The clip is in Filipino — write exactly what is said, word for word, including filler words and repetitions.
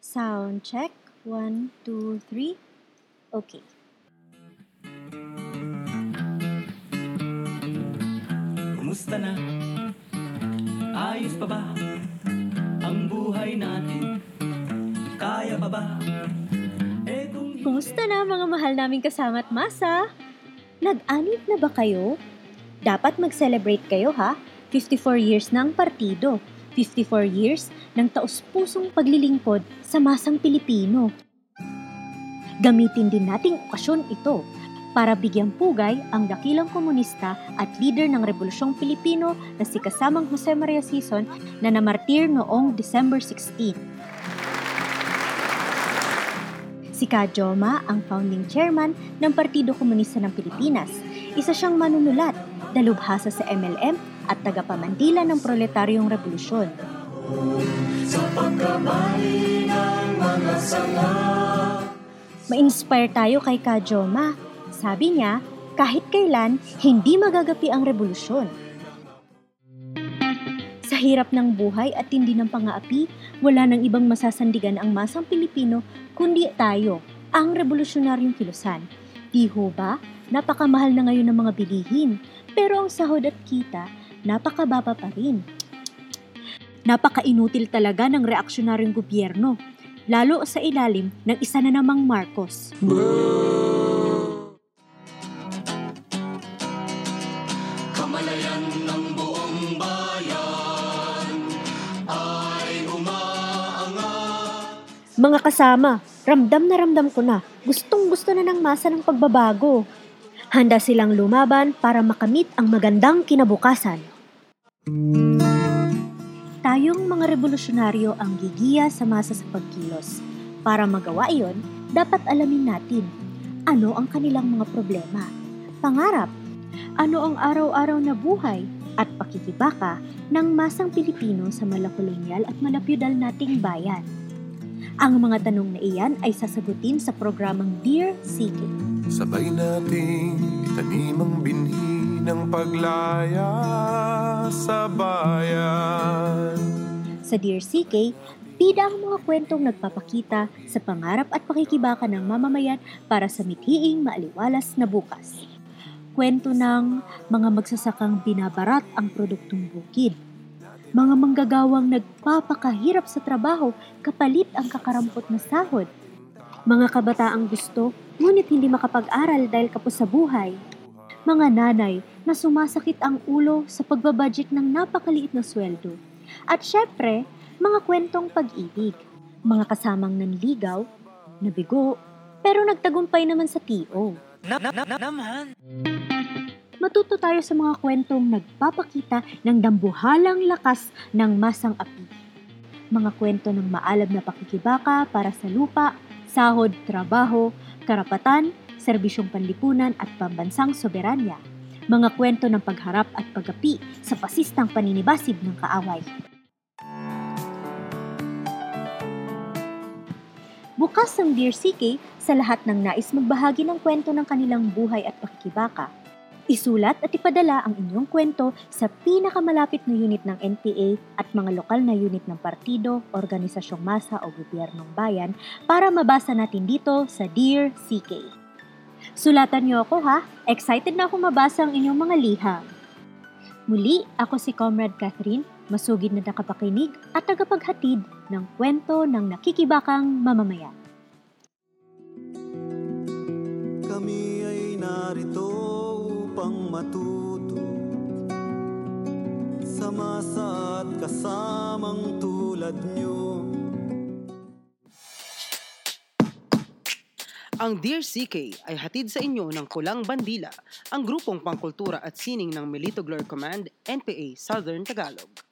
Sound check. One, two, three. Okay. Kumusta na? Ayos pa ba? Ang buhay natin kaya pa ba? Etong... Kumusta na mga mahal naming kasama at masa? Nag-anit na ba kayo? Dapat mag-celebrate kayo ha. fifty-four years na ang partido. fifty-four years ng taus-pusong paglilingkod sa masang Pilipino. Gamitin din nating okasyon ito para bigyang pugay ang dakilang komunista at leader ng Rebolusyong Pilipino na si Kasamang Jose Maria Sison na namartir noong December sixteenth. Si Ka Joma ang founding chairman ng Partido Komunista ng Pilipinas. Isa siyang manunulat, dalubhasa sa M L M at tagapamandila ng proletaryong revolusyon. Sa pagkabali ng mga sanga. Ma-inspire tayo kay Ka Joma. Sabi niya, kahit kailan, hindi magagapi ang revolusyon. Sa hirap ng buhay at tindi ng pang-aapi, wala nang ibang masasandigan ang masang Pilipino kundi tayo, ang revolusyonaryong kilusan. Di ho ba? Napakamahal na ngayon ng mga bilihin, pero ang sahod at kita, napakababa pa rin. Napaka-inutil talaga ng reaksyonaryong gobyerno, lalo sa ilalim ng isa na namang Marcos. Kamalayan ng buong bayan ay umaangat. Mga kasama, ramdam na ramdam ko na, gustong gusto na ng masa ng pagbabago. Handa silang lumaban para makamit ang magandang kinabukasan. Tayong mga revolusyonaryo ang gigiya sa masa sa pagkilos. Para magawa iyon, dapat alamin natin ano ang kanilang mga problema, pangarap, ano ang araw-araw na buhay at pakikibaka ng masang Pilipino sa malakolonyal at malapyudal nating bayan. Ang mga tanong na iyan ay sasagutin sa programang Dear C K. Sabay nating itanim ang binhi ng paglaya sa bayan. Sa Dear C K, bida ang mga kwentong nagpapakita sa pangarap at pakikibaka ng mamamayan para sa mithiing maaliwalas na bukas. Kwento ng mga magsasakang binabarat ang produktong bukid, mga manggagawang nagpapakahirap sa trabaho kapalit ang kakarampot na sahod, mga kabataang gusto ngunit hindi makapag-aral dahil kapos sa buhay, mga nanay na sumasakit ang ulo sa pagbabudget ng napakaliit na sweldo, at syempre, mga kwentong pag-ibig, mga kasamang nanligaw, nabigo, pero nagtagumpay naman sa T O. Na, na, na, naman. Matuto tayo sa mga kwentong nagpapakita ng dambuhalang lakas ng masang api. Mga kwento ng maalab na pakikibaka para sa lupa, sahod, trabaho, karapatan, serbisyong panlipunan at pambansang soberanya. Mga kwento ng pagharap at pagapi sa pasistang paninibasib ng kaaway. Bukas ang Dear C K sa lahat ng nais magbahagi ng kwento ng kanilang buhay at pakikibaka. Isulat at ipadala ang inyong kwento sa pinakamalapit na unit ng N P A at mga lokal na unit ng partido, organisasyong masa o gobyernong bayan para mabasa natin dito sa Dear C K. Sulatan niyo ako ha, excited na ako mabasa ang inyong mga liham. Muli, ako si Comrade Catherine, masugid na nakapakinig at tagapaghatid ng kwento ng nakikibakang mamamayan. Kami ay narito upang matuto sa masa at kasamang tulad nyo. Ang Dear C K ay hatid sa inyo ng Kulang Bandila, ang grupong pangkultura at sining ng Milito Glory Command, N P A Southern Tagalog.